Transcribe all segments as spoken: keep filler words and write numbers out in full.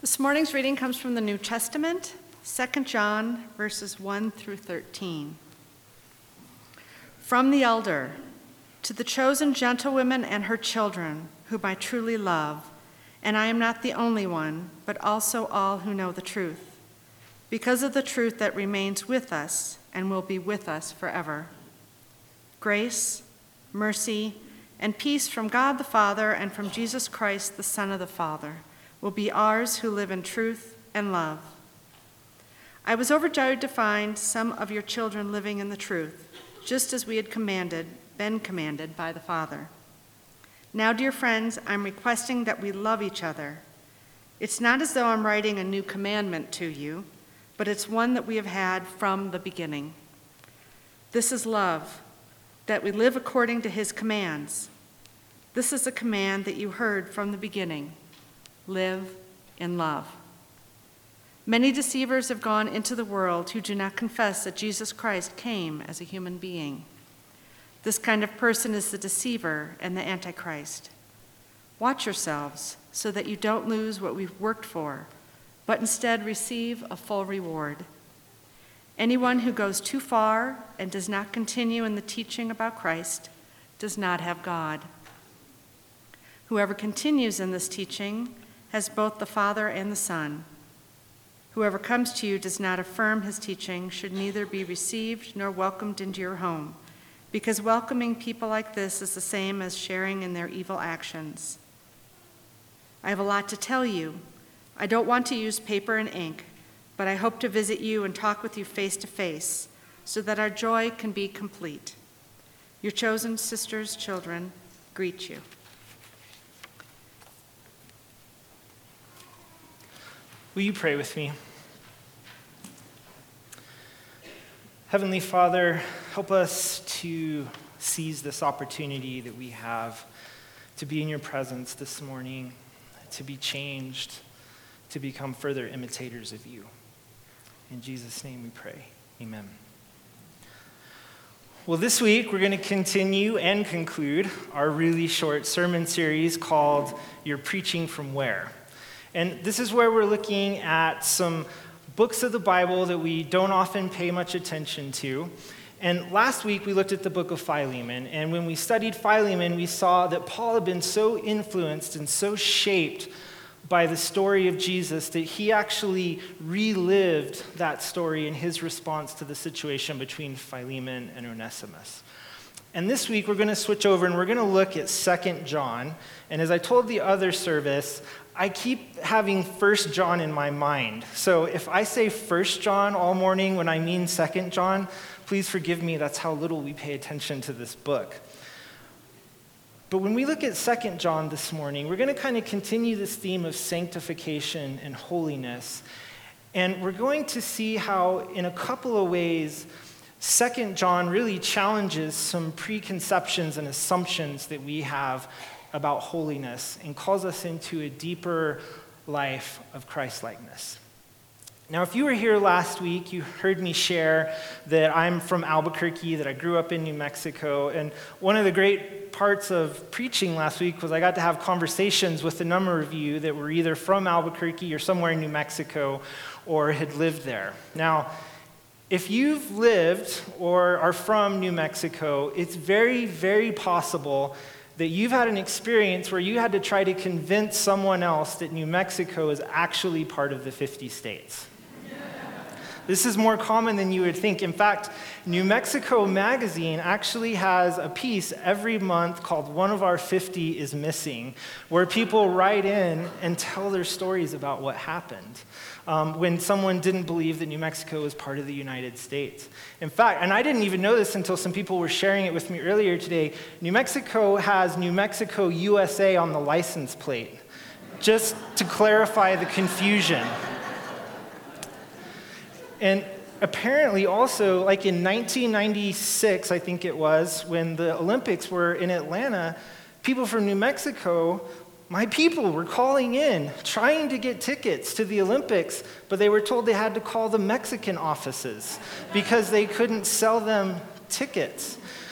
This morning's reading comes from the New Testament, Second John, verses one through thirteen. From the elder, to the chosen gentlewoman and her children, whom I truly love, and I am not the only one, but also all who know the truth, because of the truth that remains with us and will be with us forever. Grace, mercy, and peace from God the Father and from Jesus Christ, the Son of the Father, will be ours who live in truth and love. I was overjoyed to find some of your children living in the truth, just as we had commanded, been commanded by the Father. Now, dear friends, I'm requesting that we love each other. It's not as though I'm writing a new commandment to you, but it's one that we have had from the beginning. This is love, that we live according to his commands. This is a command that you heard from the beginning. Live in love. Many deceivers have gone into the world who do not confess that Jesus Christ came as a human being. This kind of person is the deceiver and the Antichrist. Watch yourselves so that you don't lose what we've worked for, but instead receive a full reward. Anyone who goes too far and does not continue in the teaching about Christ does not have God. Whoever continues in this teaching has both the Father and the Son. Whoever comes to you does not affirm his teaching should neither be received nor welcomed into your home, because welcoming people like this is the same as sharing in their evil actions. I have a lot to tell you. I don't want to use paper and ink, but I hope to visit you and talk with you face to face so that our joy can be complete. Your chosen sisters, children, greet you. Will you pray with me? Heavenly Father, help us to seize this opportunity that we have to be in your presence this morning, to be changed, to become further imitators of you. In Jesus' name we pray. Amen. Well, this week we're going to continue and conclude our really short sermon series called You're Preaching From Where? And this is where we're looking at some books of the Bible that we don't often pay much attention to. And last week we looked at the book of Philemon, and when we studied Philemon, we saw that Paul had been so influenced and so shaped by the story of Jesus that he actually relived that story in his response to the situation between Philemon and Onesimus. And this week we're going to switch over and we're going to look at Second John. And as I told the other service, I keep having First John in my mind. So if I say First John all morning when I mean Second John, please forgive me. That's how little we pay attention to this book. But when we look at Second John this morning, we're going to kind of continue this theme of sanctification and holiness. And we're going to see how, in a couple of ways, Second John really challenges some preconceptions and assumptions that we have about holiness and calls us into a deeper life of Christ-likeness. Now, if you were here last week, you heard me share that I'm from Albuquerque, that I grew up in New Mexico, and one of the great parts of preaching last week was I got to have conversations with a number of you that were either from Albuquerque or somewhere in New Mexico or had lived there. Now, if you've lived or are from New Mexico, it's very, very possible that you've had an experience where you had to try to convince someone else that New Mexico is actually part of the fifty states. This is more common than you would think. In fact, New Mexico Magazine actually has a piece every month called One of Our fifty is Missing, where people write in and tell their stories about what happened um, when someone didn't believe that New Mexico was part of the United States. In fact, and I didn't even know this until some people were sharing it with me earlier today, New Mexico has New Mexico U S A on the license plate, just to clarify the confusion. And apparently also, like in nineteen ninety-six, I think it was, when the Olympics were in Atlanta, people from New Mexico, my people, were calling in, trying to get tickets to the Olympics, but they were told they had to call the Mexican offices because they couldn't sell them tickets.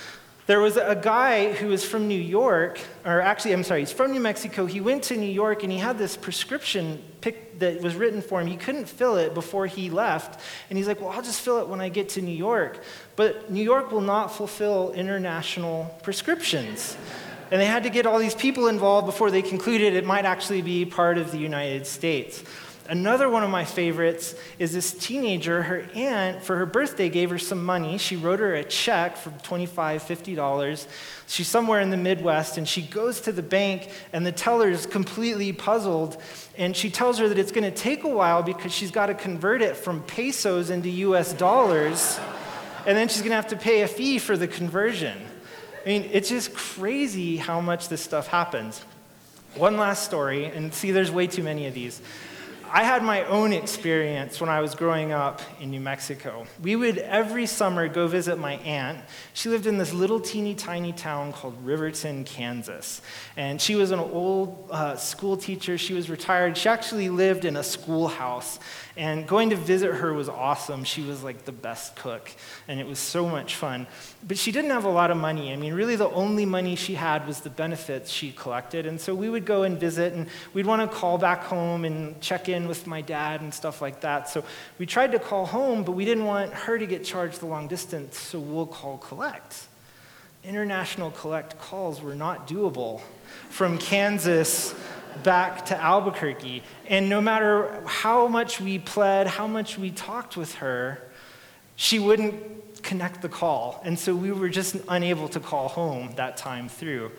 There was a guy who was from New York, or actually, I'm sorry, he's from New Mexico. He went to New York and he had this prescription pick that was written for him. He couldn't fill it before he left. And he's like, well, I'll just fill it when I get to New York. But New York will not fulfill international prescriptions. And they had to get all these people involved before they concluded it might actually be part of the United States. Another one of my favorites is this teenager. Her aunt, for her birthday, gave her some money. She wrote her a check for twenty-five dollars, fifty dollars. She's somewhere in the Midwest, and she goes to the bank, and the teller is completely puzzled. And she tells her that it's going to take a while because she's got to convert it from pesos into U S dollars, and then she's going to have to pay a fee for the conversion. I mean, it's just crazy how much this stuff happens. One last story, and see, there's way too many of these. I had my own experience when I was growing up in New Mexico. We would every summer go visit my aunt. She lived in this little teeny tiny town called Riverton, Kansas. And she was an old uh, school teacher. She was retired. She actually lived in a schoolhouse. And going to visit her was awesome. She was like the best cook, and it was so much fun. But she didn't have a lot of money. I mean, really the only money she had was the benefits she collected. And so we would go and visit, and we'd want to call back home and check in with my dad and stuff like that. So we tried to call home, but we didn't want her to get charged the long distance, so we'll call collect. International collect calls were not doable from Kansas back to Albuquerque. And no matter how much we pled, how much we talked with her, she wouldn't connect the call. And so we were just unable to call home that time through.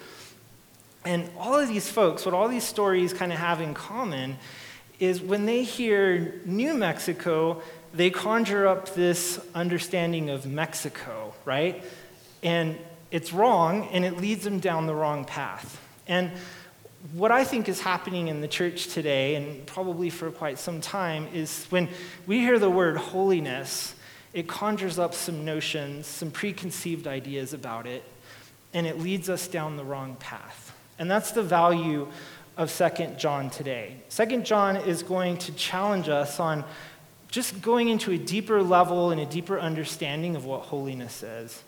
And all of these folks, what all these stories kind of have in common is when they hear New Mexico, they conjure up this understanding of Mexico, right? And it's wrong, and it leads them down the wrong path. And what I think is happening in the church today, and probably for quite some time, is when we hear the word holiness, it conjures up some notions, some preconceived ideas about it, and it leads us down the wrong path. And that's the value of Second John today. Second John is going to challenge us on just going into a deeper level and a deeper understanding of what holiness is.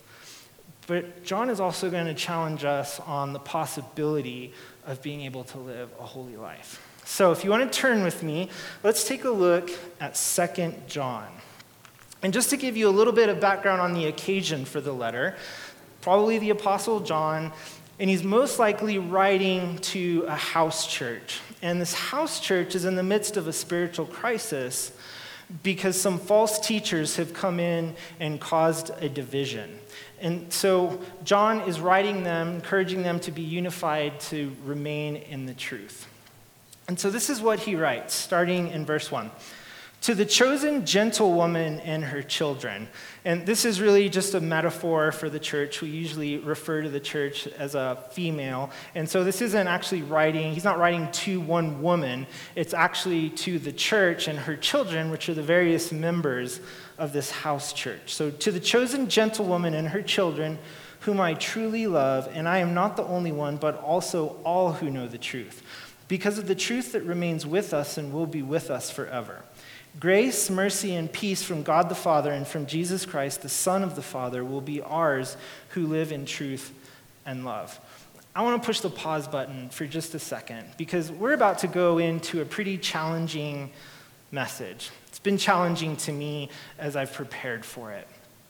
But John is also going to challenge us on the possibility of being able to live a holy life. So if you want to turn with me, let's take a look at Second John. And just to give you a little bit of background on the occasion for the letter, probably the Apostle John, and he's most likely writing to a house church. And this house church is in the midst of a spiritual crisis because some false teachers have come in and caused a division. And so John is writing them, encouraging them to be unified, to remain in the truth. And so this is what he writes, starting in verse one. To the chosen gentlewoman and her children. And this is really just a metaphor for the church. We usually refer to the church as a female. And so this isn't actually writing, he's not writing to one woman. It's actually to the church and her children, which are the various members of this house church. So to the chosen gentlewoman and her children, whom I truly love, and I am not the only one, but also all who know the truth, because of the truth that remains with us and will be with us forever. Grace, mercy, and peace from God the Father and from Jesus Christ, the Son of the Father, will be ours who live in truth and love. I want to push the pause button for just a second because we're about to go into a pretty challenging message. It's been challenging to me as I've prepared for it.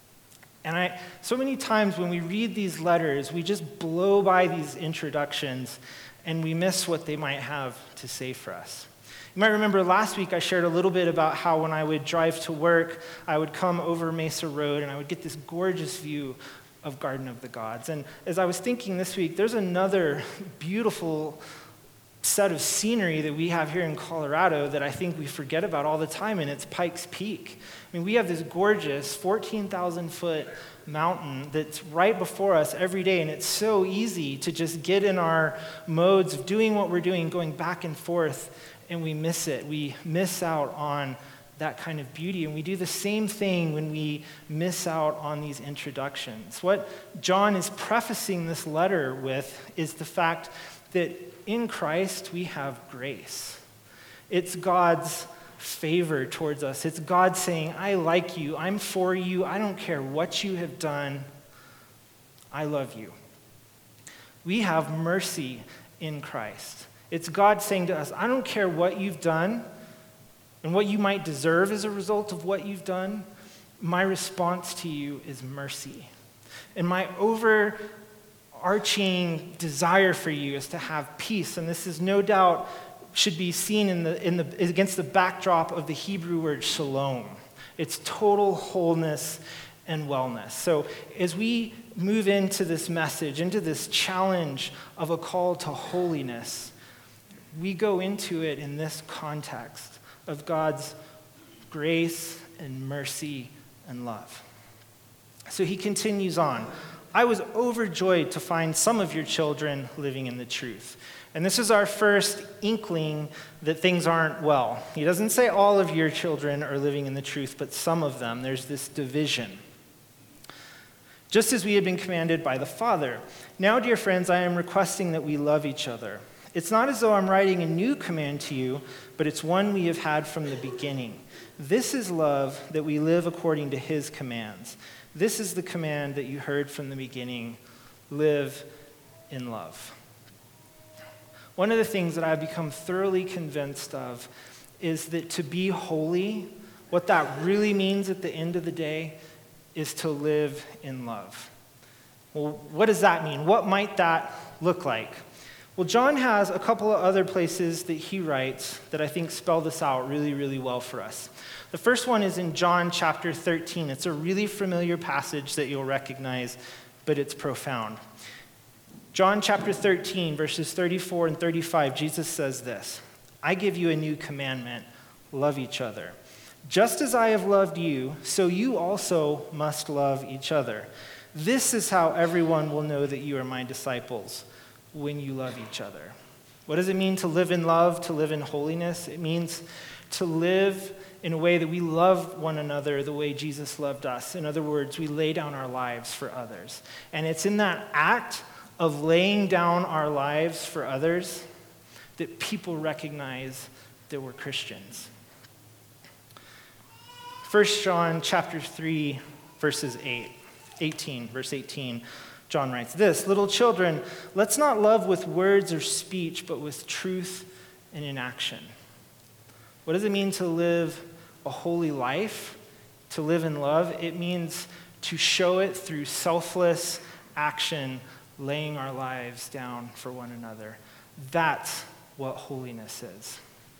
And I, so many times when we read these letters, we just blow by these introductions and we miss what they might have to say for us. You might remember last week I shared a little bit about how when I would drive to work, I would come over Mesa Road and I would get this gorgeous view of Garden of the Gods. And as I was thinking this week, there's another beautiful set of scenery that we have here in Colorado that I think we forget about all the time, and it's Pikes Peak. I mean, we have this gorgeous fourteen thousand foot mountain that's right before us every day, and it's so easy to just get in our modes of doing what we're doing, going back and forth, and we miss it. We miss out on that kind of beauty, and we do the same thing when we miss out on these introductions. What John is prefacing this letter with is the fact that in Christ we have grace. It's God's favor towards us. It's God saying, I like you, I'm for you, I don't care what you have done, I love you. We have mercy in Christ. It's God saying to us, I don't care what you've done and what you might deserve as a result of what you've done. My response to you is mercy. And my overarching desire for you is to have peace. And this is no doubt should be seen in the, in the, against the backdrop of the Hebrew word shalom. It's total wholeness and wellness. So as we move into this message, into this challenge of a call to holiness, we go into it in this context of God's grace and mercy and love. So he continues on. I was overjoyed to find some of your children living in the truth. And this is our first inkling that things aren't well. He doesn't say all of your children are living in the truth, but some of them. There's this division. Just as we had been commanded by the Father. Now, dear friends, I am requesting that we love each other. It's not as though I'm writing a new command to you, but it's one we have had from the beginning. This is love, that we live according to his commands. This is the command that you heard from the beginning. Live in love. One of the things that I've become thoroughly convinced of is that to be holy, what that really means at the end of the day is to live in love. Well, what does that mean? What might that look like? Well, John has a couple of other places that he writes that I think spell this out really, really well for us. The first one is in John chapter thirteen. It's a really familiar passage that you'll recognize, but it's profound. John chapter thirteen, verses thirty-four and thirty-five, Jesus says this, I give you a new commandment, love each other. Just as I have loved you, so you also must love each other. This is how everyone will know that you are my disciples, when you love each other. What does it mean to live in love, to live in holiness? It means to live in a way that we love one another the way Jesus loved us. In other words, we lay down our lives for others. And it's in that act of laying down our lives for others that people recognize that we're Christians. First John chapter three, verses eight, eighteen, verse eighteen, John writes this, little children, let's not love with words or speech, but with truth and in action. What does it mean to live a holy life? To live in love? It means to show it through selfless action, laying our lives down for one another. That's what holiness is.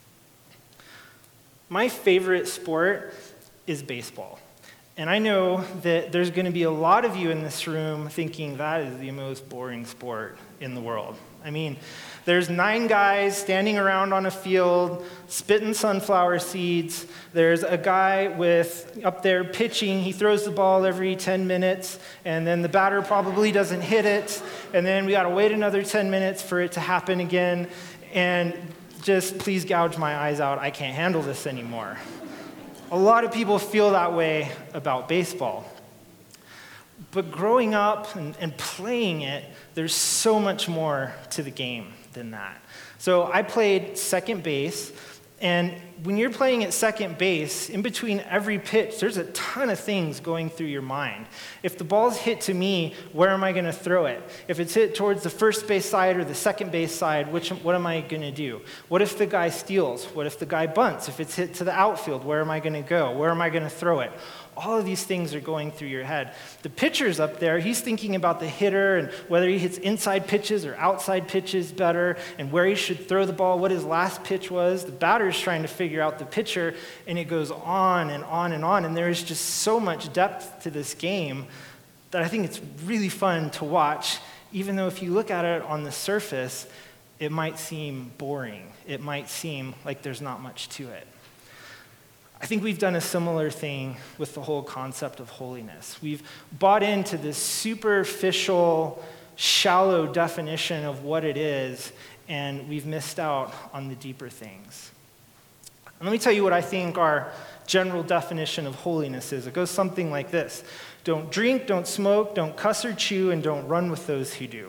My favorite sport is baseball. And I know that there's going to be a lot of you in this room thinking that is the most boring sport in the world. I mean, there's nine guys standing around on a field, spitting sunflower seeds. There's a guy with up there pitching. He throws the ball every ten minutes, and then the batter probably doesn't hit it. And then we got to wait another ten minutes for it to happen again. And just please gouge my eyes out. I can't handle this anymore. A lot of people feel that way about baseball. But growing up and, and playing it, there's so much more to the game than that. So I played second base, and when you're playing at second base, in between every pitch, there's a ton of things going through your mind. If the ball's hit to me, where am I going to throw it? If it's hit towards the first base side or the second base side, which what am I going to do? What if the guy steals? What if the guy bunts? If it's hit to the outfield, where am I going to go? Where am I going to throw it? All of these things are going through your head. The pitcher's up there, he's thinking about the hitter and whether he hits inside pitches or outside pitches better and where he should throw the ball, what his last pitch was. The batter's trying to figure out the pitcher, and it goes on and on and on. And there is just so much depth to this game that I think it's really fun to watch, even though if you look at it on the surface, it might seem boring. It might seem like there's not much to it. I think we've done a similar thing with the whole concept of holiness. We've bought into this superficial, shallow definition of what it is, and we've missed out on the deeper things. And let me tell you what I think our general definition of holiness is. It goes something like this. Don't drink, don't smoke, don't cuss or chew, and don't run with those who do.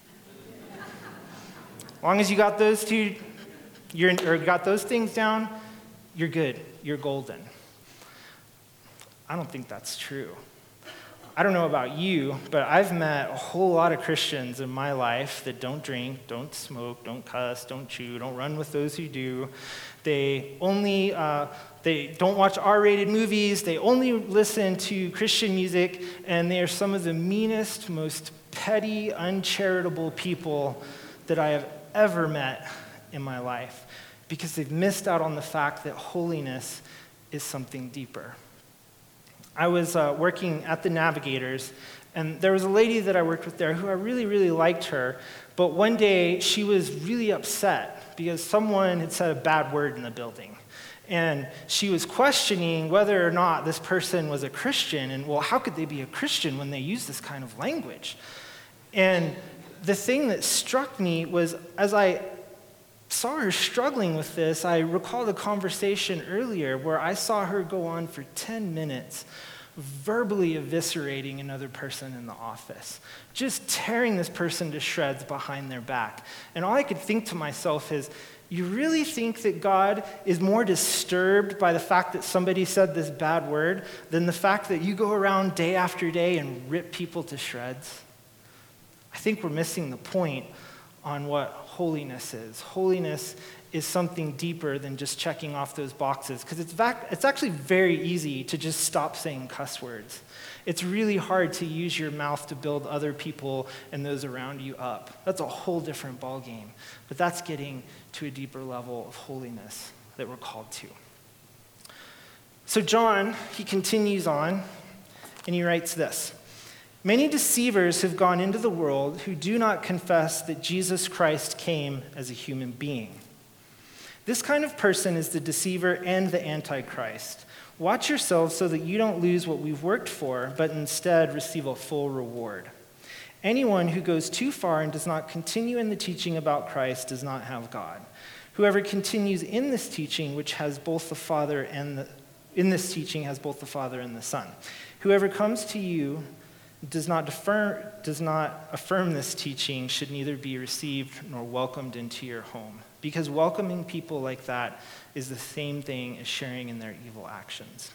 As long as you got those two, you're, or got those things down, you're good. You're golden. I don't think that's true. I don't know about you, but I've met a whole lot of Christians in my life that don't drink, don't smoke, don't cuss, don't chew, don't run with those who do. They only, uh, they don't watch R-rated movies, they only listen to Christian music, and they are some of the meanest, most petty, uncharitable people that I have ever met in my life, because they've missed out on the fact that holiness is something deeper. I was uh, working at the Navigators, and there was a lady that I worked with there who I really, really liked her, but one day she was really upset because someone had said a bad word in the building. And she was questioning whether or not this person was a Christian, and well, how could they be a Christian when they use this kind of language? And the thing that struck me was, as I saw her struggling with this, I recall the conversation earlier where I saw her go on for ten minutes verbally eviscerating another person in the office, just tearing this person to shreds behind their back. And all I could think to myself is, you really think that God is more disturbed by the fact that somebody said this bad word than the fact that you go around day after day and rip people to shreds? I think we're missing the point on what holiness is. Holiness is something deeper than just checking off those boxes, because it's vac- it's actually very easy to just stop saying cuss words. It's really hard to use your mouth to build other people and those around you up. That's a whole different ballgame. But that's getting to a deeper level of holiness that we're called to. So John, he continues on, and he writes this. Many deceivers have gone into the world who do not confess that Jesus Christ came as a human being. This kind of person is the deceiver and the Antichrist. Watch yourselves so that you don't lose what we've worked for, but instead receive a full reward. Anyone who goes too far and does not continue in the teaching about Christ does not have God. Whoever continues in this teaching, which has both the Father and the, in this teaching has both the Father and the Son. Whoever comes to you does not defer, does not affirm this teaching should neither be received nor welcomed into your home, because welcoming people like that is the same thing as sharing in their evil actions.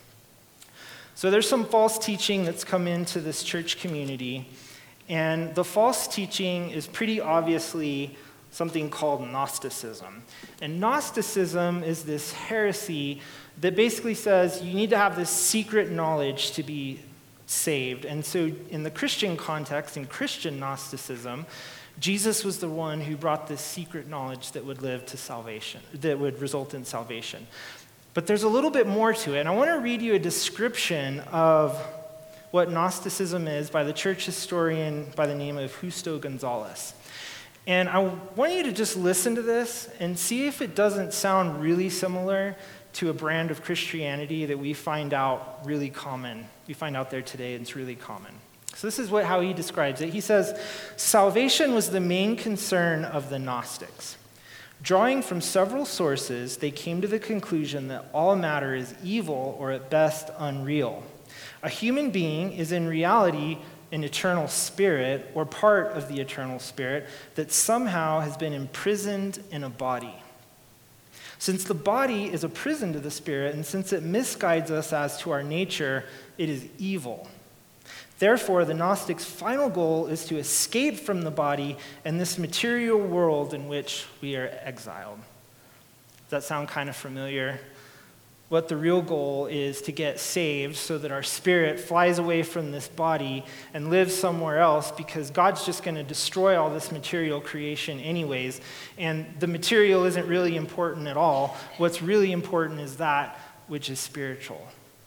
So there's some false teaching that's come into this church community, and the false teaching is pretty obviously something called Gnosticism. And Gnosticism is this heresy that basically says you need to have this secret knowledge to be saved. And so in the Christian context, in Christian Gnosticism, Jesus was the one who brought this secret knowledge that would live to salvation, that would result in salvation. But there's a little bit more to it, and I want to read you a description of what Gnosticism is by the church historian by the name of Justo Gonzalez. And I want you to just listen to this and see if it doesn't sound really similar to a brand of Christianity that we find out really common. We find out there today, and it's really common. So this is what how he describes it. He says, salvation was the main concern of the Gnostics. Drawing from several sources, they came to the conclusion that all matter is evil or at best unreal. A human being is in reality an eternal spirit or part of the eternal spirit that somehow has been imprisoned in a body. Since the body is a prison to the spirit, and since it misguides us as to our nature, it is evil. Therefore, the Gnostics' final goal is to escape from the body and this material world in which we are exiled. Does that sound kind of familiar? What the real goal is to get saved so that our spirit flies away from this body and lives somewhere else, because God's just going to destroy all this material creation anyways, and the material isn't really important at all. What's really important is that which is spiritual.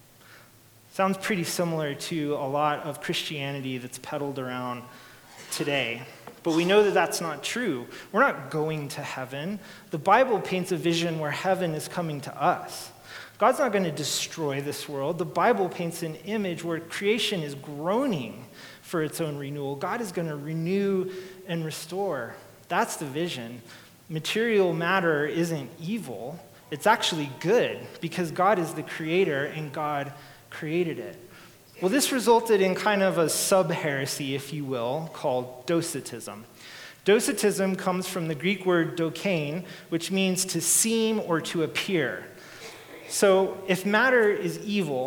Sounds pretty similar to a lot of Christianity that's peddled around today. But we know that that's not true. We're not going to heaven. The Bible paints a vision where heaven is coming to us. God's not going to destroy this world. The Bible paints an image where creation is groaning for its own renewal. God is going to renew and restore. That's the vision. Material matter isn't evil. It's actually good, because God is the creator and God created it. Well, this resulted in kind of a sub-heresy, if you will, called Docetism. Docetism comes from the Greek word dokein, which means to seem or to appear. So if matter is evil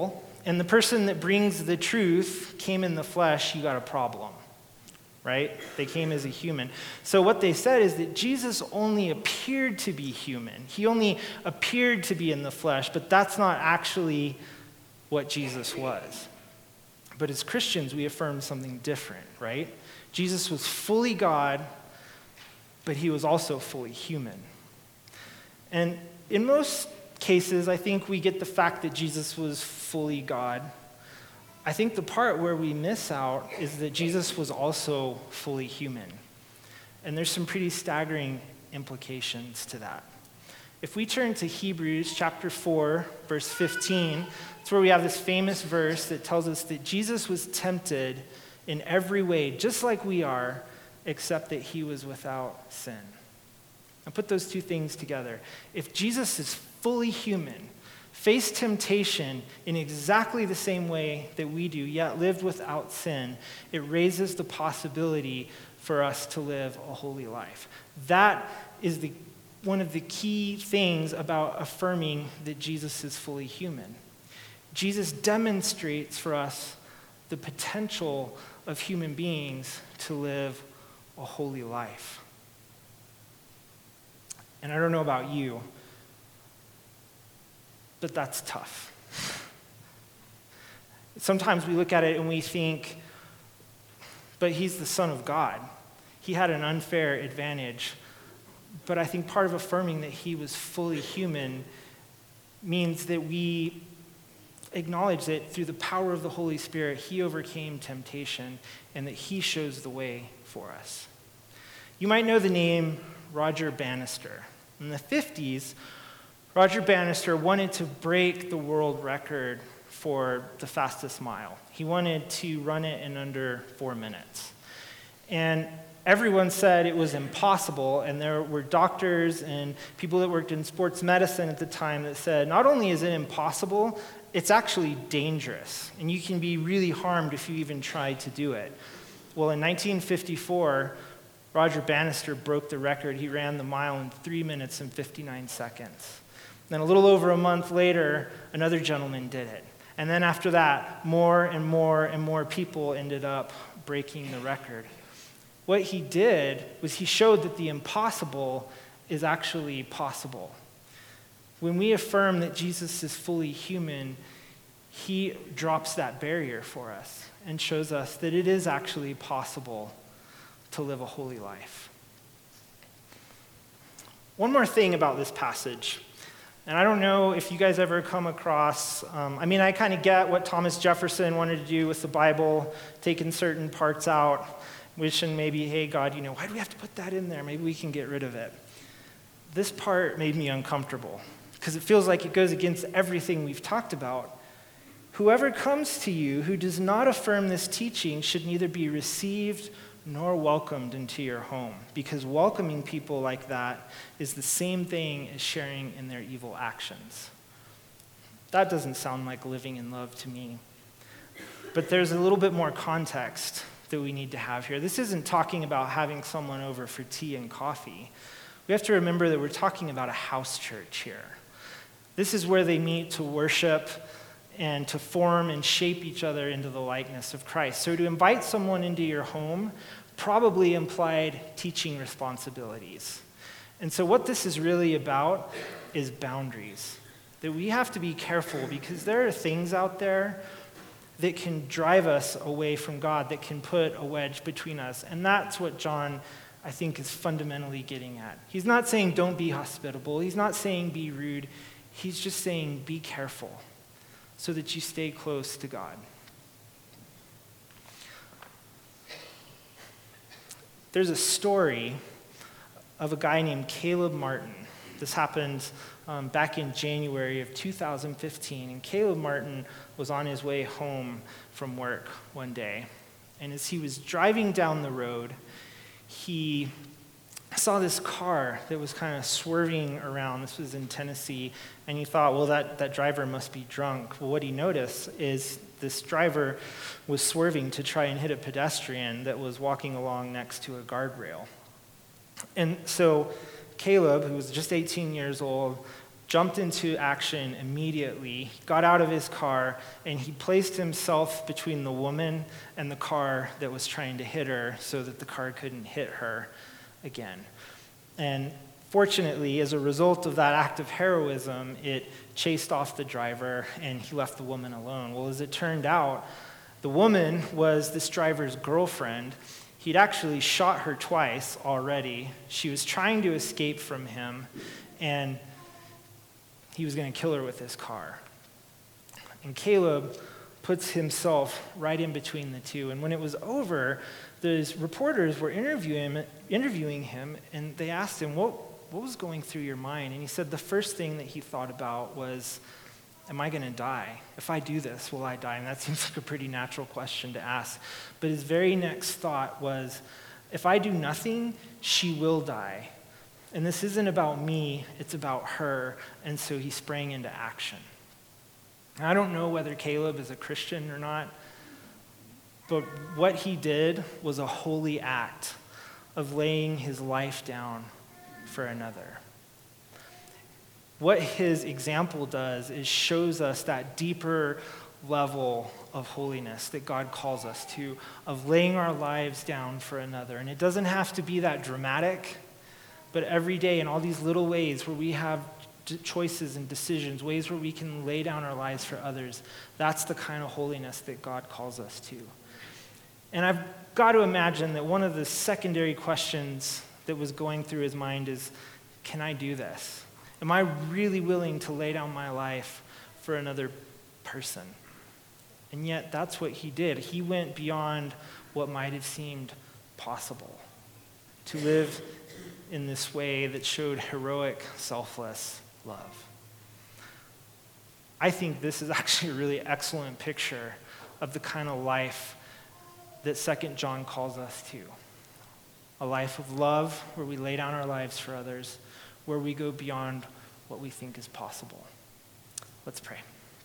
and the person that brings the truth came in the flesh, you got a problem, right? They came as a human. So what they said is that Jesus only appeared to be human. He only appeared to be in the flesh, but that's not actually what Jesus was. But as Christians, we affirm something different, right? Jesus was fully God, but he was also fully human. And in most cases, I think we get the fact that Jesus was fully God. I think the part where we miss out is that Jesus was also fully human. And there's some pretty staggering implications to that. If we turn to Hebrews chapter four, verse fifteen, it's where we have this famous verse that tells us that Jesus was tempted in every way, just like we are, except that he was without sin. Now put those two things together. If Jesus is fully human, faced temptation in exactly the same way that we do, yet lived without sin, it raises the possibility for us to live a holy life. That is the one of the key things about affirming that Jesus is fully human. Jesus demonstrates for us the potential of human beings to live a holy life. And I don't know about you, but that's tough. Sometimes we look at it and we think, but he's the Son of God. He had an unfair advantage. But I think part of affirming that he was fully human means that we acknowledge that through the power of the Holy Spirit, he overcame temptation and that he shows the way for us. You might know the name Roger Bannister. In the fifties, Roger Bannister wanted to break the world record for the fastest mile. He wanted to run it in under four minutes. And everyone said it was impossible, and there were doctors and people that worked in sports medicine at the time that said, not only is it impossible, it's actually dangerous, and you can be really harmed if you even try to do it. Well, in nineteen fifty-four, Roger Bannister broke the record. He ran the mile in three minutes and fifty-nine seconds. Then a little over a month later, another gentleman did it. And then after that, more and more and more people ended up breaking the record. What he did was he showed that the impossible is actually possible. When we affirm that Jesus is fully human, he drops that barrier for us and shows us that it is actually possible to live a holy life. One more thing about this passage, and I don't know if you guys ever come across, um, I mean, I kind of get what Thomas Jefferson wanted to do with the Bible, taking certain parts out, wishing maybe, hey, God, you know, why do we have to put that in there? Maybe we can get rid of it. This part made me uncomfortable because it feels like it goes against everything we've talked about. Whoever comes to you who does not affirm this teaching should neither be received nor welcomed into your home, because welcoming people like that is the same thing as sharing in their evil actions. That doesn't sound like living in love to me. But there's a little bit more context that we need to have here. This isn't talking about having someone over for tea and coffee. We have to remember that we're talking about a house church here. This is where they meet to worship and to form and shape each other into the likeness of Christ. So to invite someone into your home probably implied teaching responsibilities. And so what this is really about is boundaries. That we have to be careful because there are things out there that can drive us away from God, that can put a wedge between us. And that's what John, I think, is fundamentally getting at. He's not saying don't be hospitable. He's not saying be rude. He's just saying be careful so that you stay close to God. There's a story of a guy named Caleb Martin. This happened um, back in January of two thousand fifteen, and Caleb Martin was on his way home from work one day. And as he was driving down the road, he saw this car that was kind of swerving around. This was in Tennessee, and he thought, well, that, that driver must be drunk. Well, what he noticed is this driver was swerving to try and hit a pedestrian that was walking along next to a guardrail. And so Caleb, who was just eighteen years old, jumped into action immediately, got out of his car, and he placed himself between the woman and the car that was trying to hit her so that the car couldn't hit her again. And fortunately, as a result of that act of heroism, it chased off the driver and he left the woman alone. Well, as it turned out, the woman was this driver's girlfriend. He'd actually shot her twice already. She was trying to escape from him, and he was going to kill her with his car. And Caleb puts himself right in between the two. And when it was over, those reporters were interviewing him, interviewing him, and they asked him, what, what was going through your mind? And he said the first thing that he thought about was, am I going to die? If I do this, will I die? And that seems like a pretty natural question to ask. But his very next thought was, if I do nothing, she will die. And this isn't about me, it's about her. And so he sprang into action. I don't know whether Caleb is a Christian or not, but what he did was a holy act of laying his life down for another. What his example does is shows us that deeper level of holiness that God calls us to, of laying our lives down for another. And it doesn't have to be that dramatic, but every day in all these little ways where we have choices and decisions, ways where we can lay down our lives for others, that's the kind of holiness that God calls us to. And I've got to imagine that one of the secondary questions that was going through his mind is, can I do this? Am I really willing to lay down my life for another person? And yet that's what he did. He went beyond what might have seemed possible to live in this way that showed heroic, selfless love. I think this is actually a really excellent picture of the kind of life that Second John calls us to. A life of love where we lay down our lives for others, where we go beyond what we think is possible. Let's pray.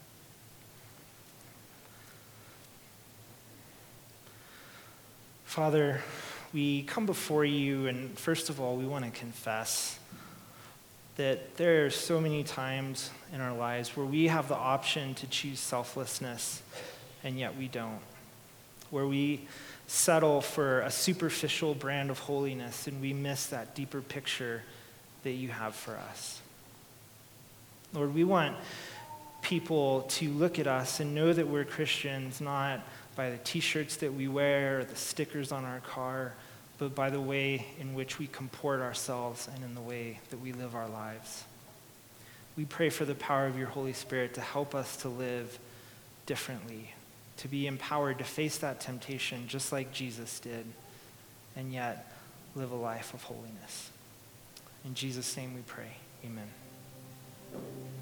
Father, we come before you, and first of all, we want to confess that there are so many times in our lives where we have the option to choose selflessness, and yet we don't. Where we settle for a superficial brand of holiness, and we miss that deeper picture that you have for us. Lord, we want people to look at us and know that we're Christians, not by the t-shirts that we wear or the stickers on our car, but by the way in which we comport ourselves and in the way that we live our lives. We pray for the power of your Holy Spirit to help us to live differently, to be empowered to face that temptation just like Jesus did, and yet live a life of holiness. In Jesus' name we pray. Amen.